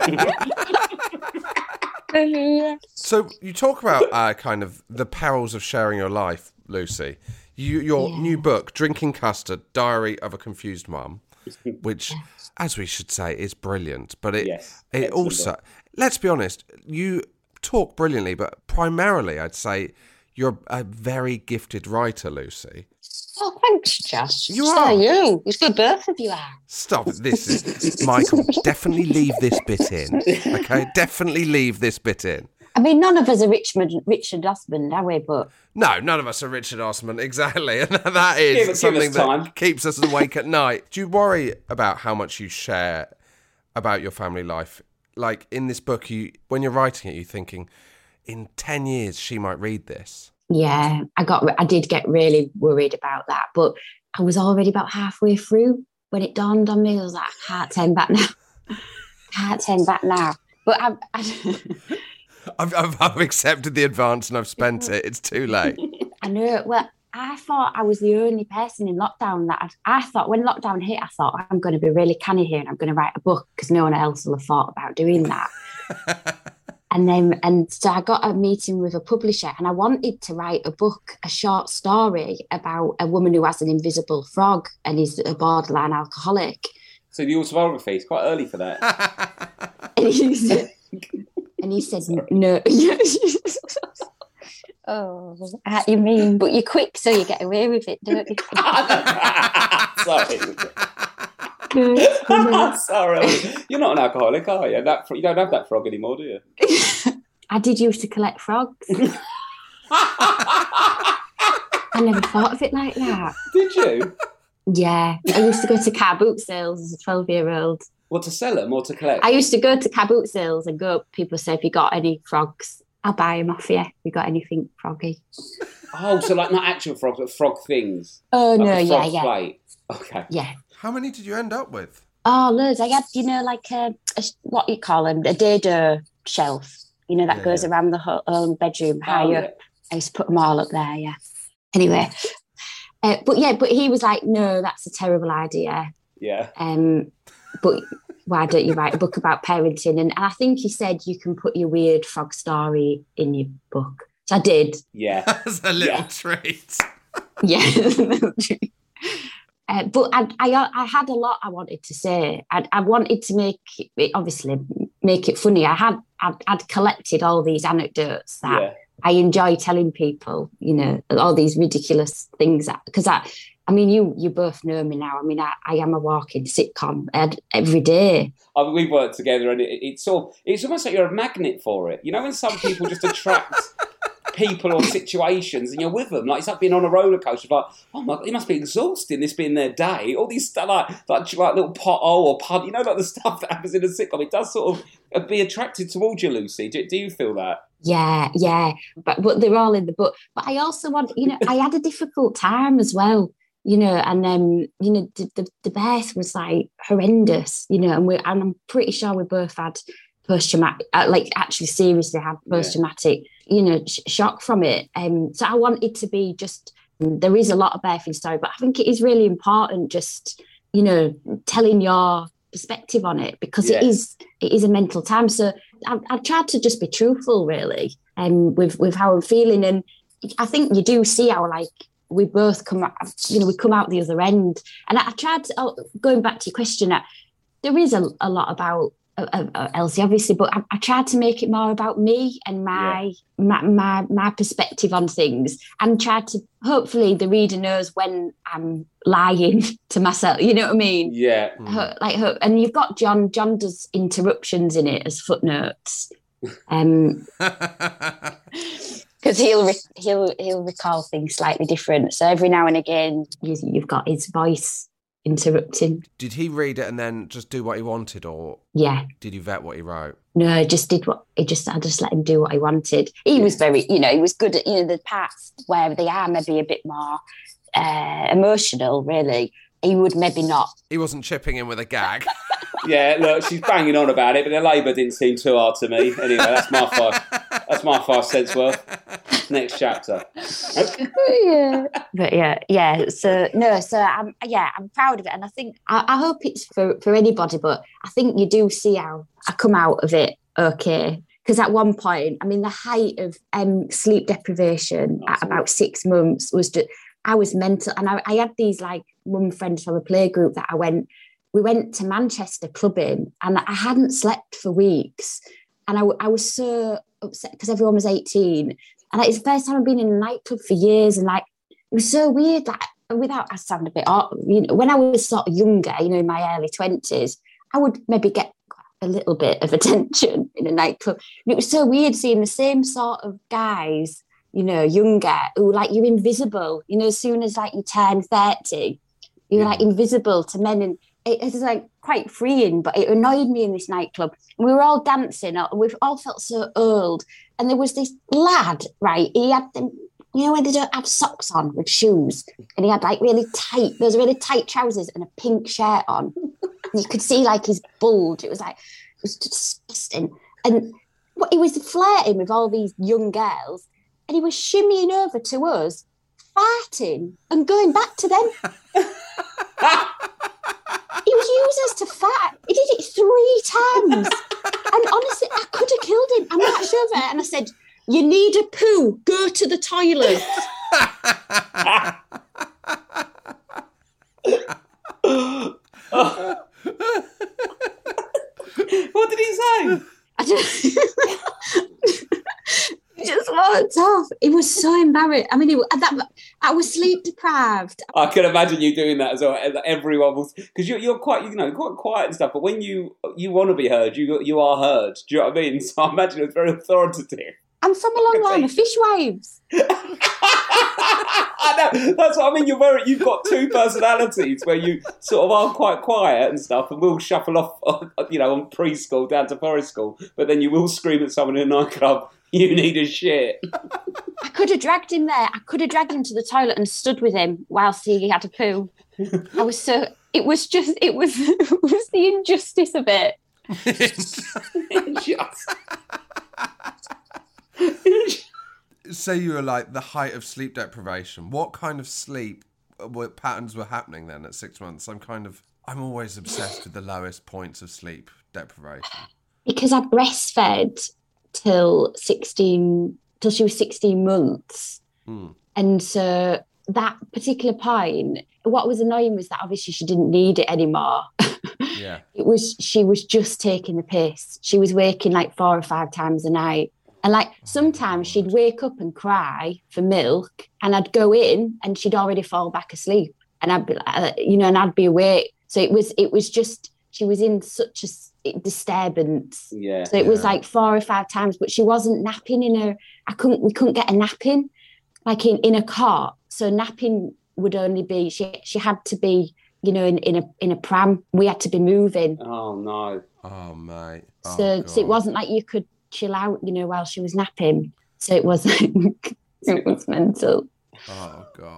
So you talk about uh, kind of the perils of sharing your life, Lucy. You, your Yeah. new book, Drinking Custard, Diary of a Confused Mum, which, as we should say, is brilliant. But it, Yes, it excellent also, book. let's be honest, you talk brilliantly, but primarily I'd say you're a very gifted writer, Lucy. Oh, thanks, Josh. You so are. are you. It's good both of you are. Stop. This is... Michael, definitely leave this bit in, okay? Definitely leave this bit in. I mean, none of us are Richard, Richard Osmond, are we? But No, none of us are Richard Osman, exactly. And that is Give it- give something us that time. keeps us awake at night. Do you worry about how much you share about your family life? Like, in this book, you when you're writing it, you're thinking, in ten years, she might read this. yeah, I got, I did get really worried about that. But I was already about halfway through when it dawned on me. I was like, I can't turn back now. Can't turn back now. But I, I, I've, I've, I've accepted the advance and I've spent it. It's too late. I know. Well, I thought I was the only person in lockdown that I'd, I thought when lockdown hit, I thought I'm going to be really canny here and I'm going to write a book because no one else will have thought about doing that. and then, and so I got a meeting with a publisher and I wanted to write a book, a short story about a woman who has an invisible frog and is a borderline alcoholic. So the autobiography, it's quite early for that. And he said, and he said no. Oh, how you mean? But you're quick, so you get away with it, don't you? Sorry. Sorry. You're not an alcoholic, are you? That, you don't have that frog anymore, do you? I did used to collect frogs. I never thought of it like that. Did you? Yeah. I used to go to car boot sales as a twelve-year-old. What, to sell them or to collect? I used to go to car boot sales and go, people say, if you got any frogs, I'll buy them off you. If you got anything froggy. Oh, so like not actual frogs, but frog things. Oh, Like no, a yeah, frog yeah. plate. Okay. Yeah. How many did you end up with? Oh, loads. I had, you know, like a, a what you call them, a dado shelf, you know, that Yeah, goes yeah. around the whole um, bedroom high Oh, up. yeah. I used to put them all up there, yeah. Anyway, uh, but yeah, but he was like, no, that's a terrible idea. Yeah. Um, but why don't you write a book about parenting? And, and I think he said you can put your weird frog story in your book. So I did. Yeah. That's a little Yeah. treat. Yeah. Uh, but I, I, I had a lot I wanted to say. I, I wanted to make it, obviously, make it funny. I had, I'd, I'd collected all these anecdotes that Yeah. I enjoy telling people, you know, all these ridiculous things. Because I, I mean, you, you both know me now. I mean, I, I am a walking sitcom ed- every day. I mean, we've worked together, and it, it's all, it's almost like you're a magnet for it. You know, when some people just attract people or situations, and you're with them, like it's like being on a roller coaster. Like, oh my god, it must be exhausting. This being their day, all these stuff like like, like little pothole or pun, you know, like the stuff that happens in a sitcom. It does sort of be attracted towards you, Lucy. Do, do you feel that? Yeah, yeah. But but they're all in the book. But I also want, you know, I had a difficult time as well. you know, and then, you know, the, the, the birth was like horrendous, you know, and we and I'm pretty sure we both had post-traumatic, uh, like actually seriously had post-traumatic, yeah. you know, sh- shock from it. Um, so I wanted to be just, there is a lot of birthing story, but I think it is really important just, you know, telling your perspective on it, because yeah. it is it is a mental time. So I've, I've tried to just be truthful, really, and um, with with how I'm feeling. And I think you do see how, like, we both come out, you know, we come out the other end. And I, I tried to, oh, going back to your question, uh, there is a, a lot about uh, uh, Elsie, obviously, but I, I tried to make it more about me and my, yeah. my my my perspective on things, and tried to, hopefully the reader knows when I'm lying to myself, you know what I mean? Yeah. Mm. Like, and you've got John, John does interruptions in it as footnotes. Um, because he'll re- he'll he'll recall things slightly different. So every now and again, you, you've got his voice interrupting. Did he read it and then just do what he wanted, or yeah, did you vet what he wrote? No, he just did what he just. I just let him do what he wanted. He was very, you know, he was good at, you know, the parts where they are maybe a bit more uh, emotional. Really, he would maybe not. He wasn't chipping in with a gag. Yeah, look, she's banging on about it, but the Labour didn't seem too hard to me. Anyway, that's my five. That's my five cents worth. Next chapter. yeah, but yeah, yeah. So no, so I'm yeah, I'm proud of it, and I think I, I hope it's for for anybody. But I think you do see how I come out of it okay. Because at one point, I mean, the height of um, sleep deprivation Absolutely. At about six months was just, I was mental, and I, I had these like mum friends from a playgroup that I went. We went to Manchester clubbing, and I hadn't slept for weeks. And I, I was so upset because everyone was eighteen. And like, it's the first time I've been in a nightclub for years. And like, it was so weird. Like, without, I sound a bit odd, you know, when I was sort of younger, you know, in my early twenties, I would maybe get a little bit of attention in a nightclub. And it was so weird seeing the same sort of guys, you know, younger, who like, you're invisible. You know, as soon as like you turn thirty, you're yeah. like invisible to men. And it was like quite freeing, but it annoyed me in this nightclub. And we were all dancing, and we all felt so old. And there was this lad, right? He had them, you know, when they don't have socks on with shoes, and he had like really tight, those really tight trousers and a pink shirt on. And you could see like his bulge. It was like, it was disgusting. And he was flirting with all these young girls, and he was shimmying over to us, farting, and going back to them. He was using us to fart. He did it three times. And honestly, I could have killed him. I marched over and I said, "You need a poo. Go to the toilet." What did he say? I just... He just walked off. It was so embarrassing. I mean, it, that, I was sleep deprived. I can imagine you doing that as well. Everyone was, because you're, you're quite, you know, quite quiet and stuff. But when you you want to be heard, you you are heard. Do you know what I mean? So I imagine it was very authoritative. I'm from a long line of fishwives. I know. That's what I mean. You're very. You've got two personalities where you sort of are quite quiet and stuff, and will shuffle off, you know, on preschool down to forest school. But then you will scream at someone in a nightclub, "You need a shit." I could have dragged him there. I could have dragged him to the toilet and stood with him whilst he had a poo. I was so. It was just. It was. It was the injustice of it. Say you were like the height of sleep deprivation. What kind of sleep what patterns were happening then at six months? I'm kind of. I'm always obsessed with the lowest points of sleep deprivation. Because I breastfed till sixteen, till she was sixteen months. Mm. And so that particular point, what was annoying was that obviously she didn't need it anymore. Yeah. It was, she was just taking the piss. She was waking like four or five times a night. And like sometimes she'd wake up and cry for milk, and I'd go in and she'd already fall back asleep, and I'd be like, you know, and I'd be awake. So it was, it was just, she was in such a disturbance. Yeah. So it yeah. was like four or five times, but she wasn't napping in her, I couldn't, we couldn't get a nap in, like in, in a cot. So napping would only be, she she had to be, you know, in, in a in a pram. We had to be moving. Oh no. Oh mate. Oh, so, so it wasn't like you could chill out, you know, while she was napping. So it was like, it was mental. Oh God.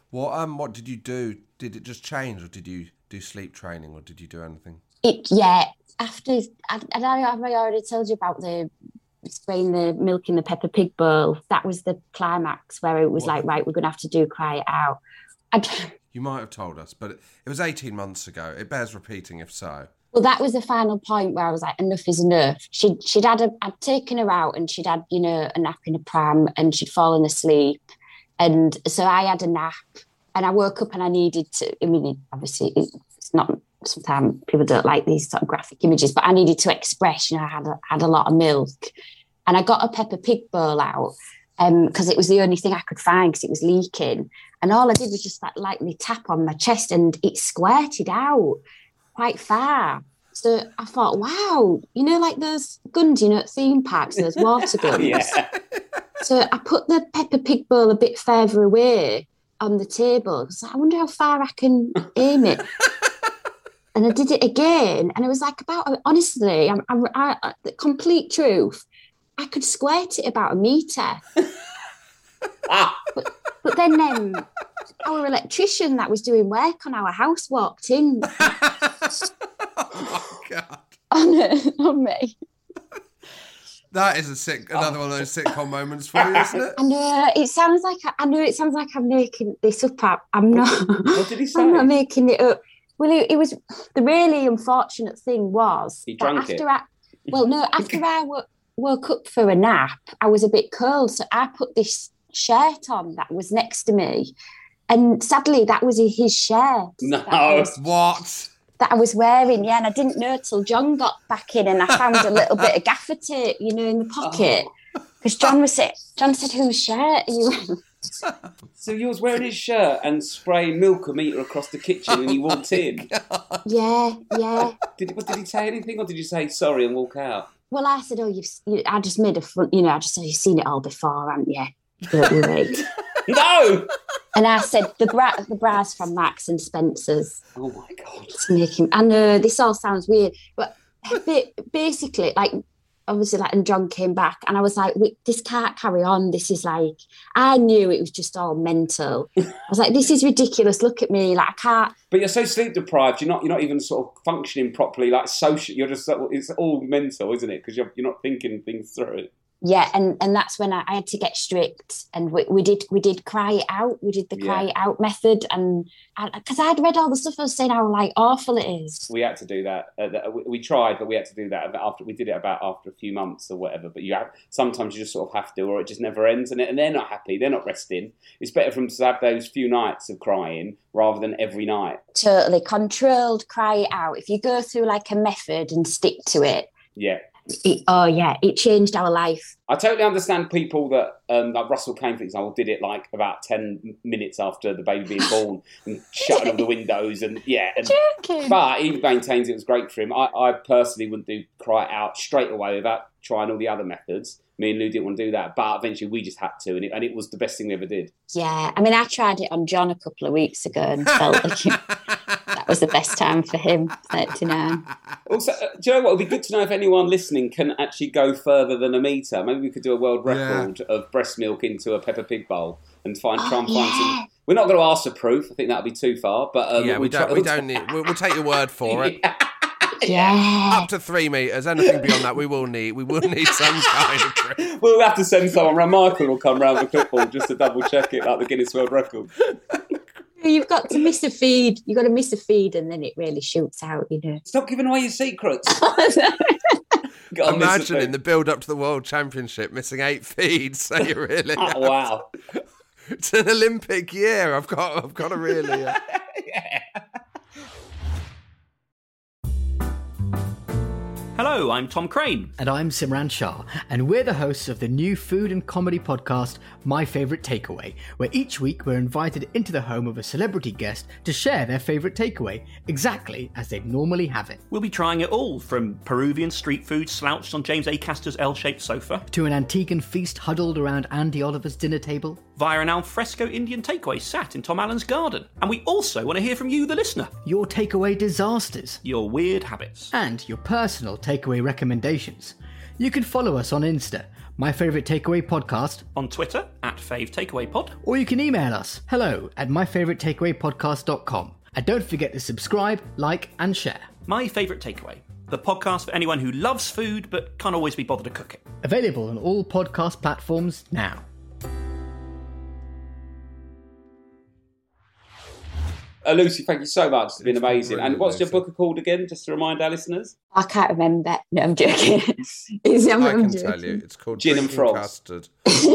What um what did you do? Did it just change, or did you do sleep training, or did you do anything? It yeah. After I, I, have I already told you about the spraying the milk in the Peppa Pig bowl? That was the climax where it was what? like, right, we're gonna have to do cry it out. I'd, you might have told us, but it, it was eighteen months ago. It bears repeating if so. Well, that was the final point where I was like, enough is enough. She'd she'd had a, I'd taken her out and she'd had, you know, a nap in a pram and she'd fallen asleep. And so I had a nap and I woke up and I needed to, I mean, obviously it's not, sometimes people don't like these sort of graphic images, but I needed to express, you know, I had a, had a lot of milk. And I got a Peppa Pig bowl out because um, it was the only thing I could find because it was leaking. And all I did was just like lightly tap on my chest and it squirted out quite far. So I thought, wow, you know, like those guns, you know, at theme parks, those water guns. Yeah. So I put the Peppa Pig bowl a bit further away on the table because I wonder how far I can aim it. And I did it again, and it was like about, honestly, I'm, I'm, I, the complete truth, I could squirt it about a metre. Ah. But, but then um, our electrician that was doing work on our house walked in. Oh, my God. On, on me. That is a sick, another oh. one of those sitcom moments for you, isn't it? I know, it sounds like, I know it sounds like I'm making this up. I'm not. What did he say? I'm not making it up. Well, it, it was, the really unfortunate thing was, he drank after it. I, well, no, after I w- woke up for a nap, I was a bit cold, so I put this shirt on that was next to me, and sadly, that was his shirt. No, was, what? That I was wearing, yeah, and I didn't know till John got back in, and I found a little bit of gaffer tape, you know, in the pocket, because oh. John was saying, John said, "Whose shirt are you wearing?" So you was wearing his shirt and spraying milk a metre across the kitchen and he walked in? Yeah, yeah. Did, did he say anything or did you say sorry and walk out? Well, I said, oh, you've, you, I just made a front, you know, I just said, you've seen it all before, haven't you? Don't worry. No! And I said, the bra, the bra's from Marks and Spencer's. Oh, my God. To make him, I know, this all sounds weird, but basically, like, obviously, like, and John came back and I was like, this can't carry on. This is like, I knew it was just all mental. I was like, this is ridiculous. Look at me. Like, I can't. But you're so sleep deprived. You're not, you're not even sort of functioning properly, like social. You're just, it's all mental, isn't it? Because you're, you're not thinking things through. Yeah, and, and that's when I, I had to get strict, and we, we did we did cry it out. We did the cry yeah. it out method, and because I'd read all the stuff, I was saying how like awful it is. We had to do that. Uh, we, we tried, but we had to do that after we did it about after a few months or whatever. But you have, sometimes you just sort of have to, or it just never ends, and, and they're not happy. They're not resting. It's better for them to have those few nights of crying rather than every night. Totally controlled, cry it out. If you go through like a method and stick to it, yeah. It, oh yeah, it changed our life. I totally understand people that, um, like Russell Kane, for example, did it like about ten minutes after the baby being born and shutting all the windows and yeah. And, Joking. But he maintains it was great for him. I, I personally wouldn't do cry it out straight away without trying all the other methods. Me and Lou didn't want to do that, but eventually we just had to, and it, and it was the best thing we ever did. Yeah, I mean, I tried it on John a couple of weeks ago and felt like it, that was the best time for him, thirty-nine. Also, uh, do you know what? It would be good to know if anyone listening can actually go further than a metre. Maybe we could do a world record yeah. of breast milk into a Peppa Pig bowl and find oh, try and yeah. find some. We're not going to ask for proof. I think that would be too far. But um, yeah, we'll we don't. try, We don't need. We'll, we'll take your word for it. yeah. Yeah. Up to three metres. Anything beyond that, we will need. We will need some kind of proof. We'll have to send someone around. Michael will come round the clipboard just to double check it, like the Guinness World Record. You've got to miss a feed. You've got to miss a feed, and then it really shoots out. You know. Stop giving away your secrets. Imagine in the build up to the World Championship missing eight feeds. So you really. Oh, wow. It's an Olympic year. I've got. I've got to really. Uh... yeah. Hello, I'm Tom Crane. And I'm Simran Shah, and we're the hosts of the new food and comedy podcast, My Favourite Takeaway, where each week we're invited into the home of a celebrity guest to share their favourite takeaway, exactly as they'd normally have it. We'll be trying it all, from Peruvian street food slouched on James Acaster's L-shaped sofa, to an Antiguan feast huddled around Andy Oliver's dinner table, via an alfresco Indian takeaway sat in Tom Allen's garden. And we also want to hear from you, the listener. Your takeaway disasters. Your weird habits. And your personal takeaway recommendations. You can follow us on Insta My Favourite Takeaway Podcast, on Twitter at Fave Takeaway Pod, or you can email us, hello at my favourite takeaway podcast dot com. And don't forget to subscribe, like and share. My Favourite Takeaway, the podcast for anyone who loves food but can't always be bothered to cook it. Available on all podcast platforms now. Uh, Lucy, thank you so much. It's been It's amazing. brilliant, And what's your Lucy. book called again, just to remind our listeners? I can't remember. No, I'm joking. It's, I'm, I I'm can joking. tell you, it's called Gin and Drinking Frogs. Custard.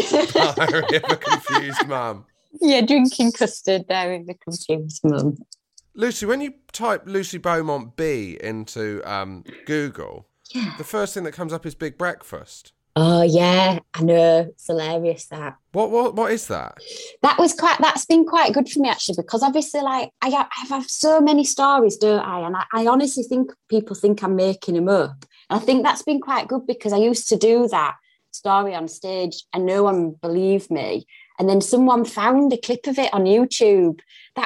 Diary of a Confused Mum. Yeah, drinking custard there in the confused mum. Lucy, when you type Lucy Beaumont B into um, Google, Yeah. the first thing that comes up is Big Breakfast. Oh yeah, I know. It's hilarious that. What what what is that? That was quite. That's been quite good for me actually, because obviously, like I have, I have so many stories, don't I? And I, I honestly think people think I'm making them up. And I think that's been quite good because I used to do that story on stage and no one believed me. And then someone found a clip of it on YouTube. That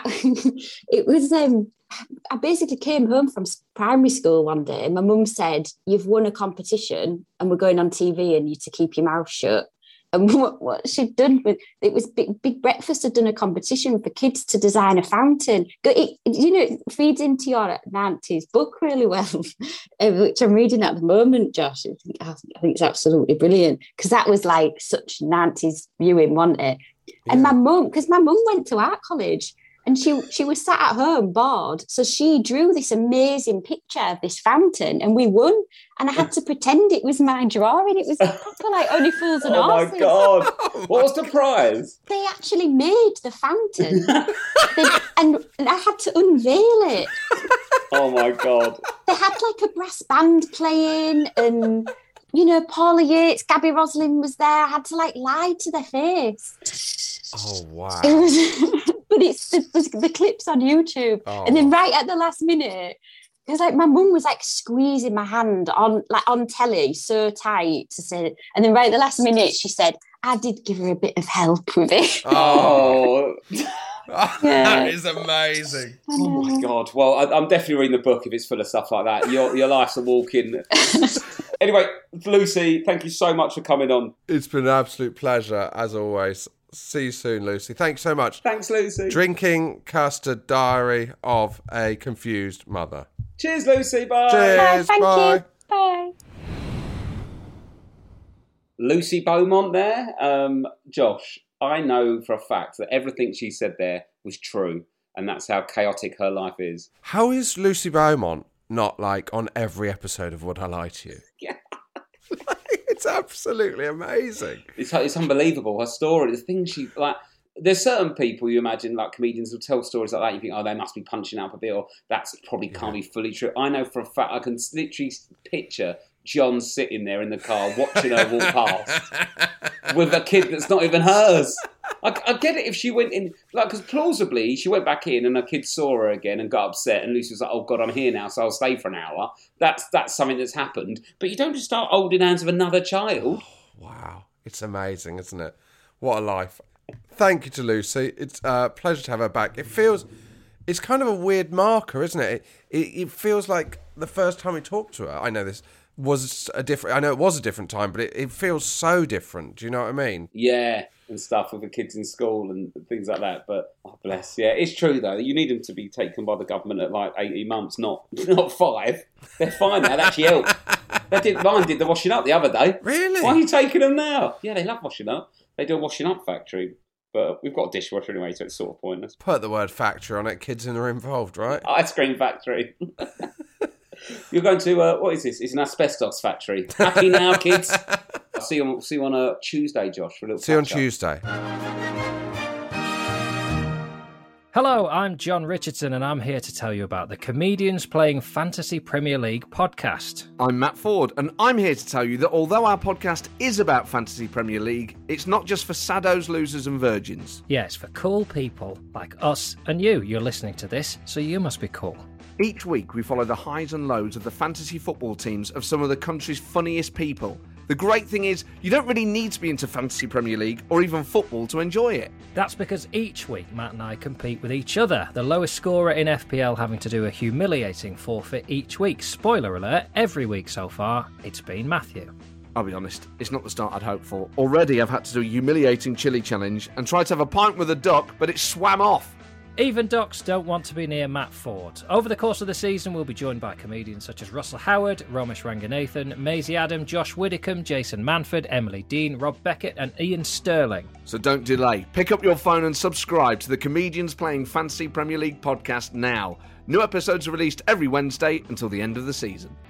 it was. Um, I basically came home from primary school one day and my mum said, "You've won a competition and we're going on T V and you to keep your mouth shut." And what, what she'd done with it was Big, Big Breakfast had done a competition for kids to design a fountain. It, you know, it feeds into your Nancy's book really well, which I'm reading at the moment, Josh. I think, I think it's absolutely brilliant because that was like such Nancy's viewing, wasn't it? Yeah. And my mum, because my mum went to art college. And she she was sat at home bored. So she drew this amazing picture of this fountain and we won. And I had to pretend it was my drawing. It was proper like Only Fools and Oh Horses. my God. What was the prize? They actually made the fountain. they, and, and I had to unveil it. Oh my God. They had like a brass band playing and, you know, Paula Yates, Gabby Roslin was there. I had to like lie to their face. Oh, wow. It was... But it's the, the, the clips on YouTube. Oh. And then right at the last minute, because like my mum was like squeezing my hand on like on telly so tight to say, and then right at the last minute she said, I did give her a bit of help with it. Oh. Yeah. That is amazing. Oh my God. Well, I, I'm definitely reading the book if it's full of stuff like that. Your your life's a walk-in. Anyway, Lucy, thank you so much for coming on. It's been an absolute pleasure, as always. See you soon, Lucy. Thanks so much. Thanks, Lucy. Drinking Custard, Diary of a Confused Mother. Cheers, Lucy. Bye. Cheers. Bye. Thank Bye. you. Bye. Lucy Beaumont there. Um, Josh, I know for a fact that everything she said there was true, and that's how chaotic her life is. How is Lucy Beaumont not like on every episode of Would I Lie to You? Yeah. It's absolutely amazing. It's it's unbelievable, her story, the things she, like, there's certain people you imagine, like comedians will tell stories like that, you think, oh, they must be punching up a bit, or that's probably can't be fully true. I know for a fact, I can literally picture John sitting there in the car watching her walk past with a kid that's not even hers. I, I get it if she went in, like, because plausibly she went back in and her kid saw her again and got upset, and Lucy was like, oh God, I'm here now, so I'll stay for an hour. That's that's something that's happened. But you don't just start holding hands with another child. Oh, wow. It's amazing, isn't it? What a life. Thank you to Lucy. It's a pleasure to have her back. It feels, it's kind of a weird marker, isn't it? It, it, it feels like the first time we talked to her, I know this was a different, I know it was a different time, but it, it feels so different. Do you know what I mean? Yeah, and stuff with the kids in school and things like that. But, oh, bless. Yeah, it's true, though. You need them to be taken by the government at like eighteen months, not not five. They're fine now. That actually helped. They did, mine did the washing up the other day. Really? Why are you taking them now? Yeah, they love washing up. They do a washing up factory. But we've got a dishwasher anyway, so it's sort of pointless. Put the word factory on it. Kids are involved, right? Ice cream factory. You're going to, uh, what is this? It's an asbestos factory. Happy now, kids? I'll see you on, see you on a Tuesday, Josh, for a little See you on catch-up. Tuesday. Hello, I'm John Richardson, and I'm here to tell you about the Comedians Playing Fantasy Premier League podcast. I'm Matt Ford, and I'm here to tell you that although our podcast is about Fantasy Premier League, it's not just for saddos, losers and virgins. Yeah, it's for cool people like us and you. You're listening to this, so you must be cool. Each week we follow the highs and lows of the fantasy football teams of some of the country's funniest people. The great thing is, you don't really need to be into Fantasy Premier League or even football to enjoy it. That's because each week Matt and I compete with each other, the lowest scorer in F P L having to do a humiliating forfeit each week. Spoiler alert, every week so far, it's been Matthew. I'll be honest, it's not the start I'd hoped for. Already I've had to do a humiliating chili challenge and try to have a pint with a duck, but it swam off. Even ducks don't want to be near Matt Ford. Over the course of the season, we'll be joined by comedians such as Russell Howard, Romesh Ranganathan, Maisie Adam, Josh Widdicombe, Jason Manford, Emily Dean, Rob Beckett and Ian Sterling. So don't delay. Pick up your phone and subscribe to the Comedians Playing Fantasy Premier League podcast now. New episodes are released every Wednesday until the end of the season.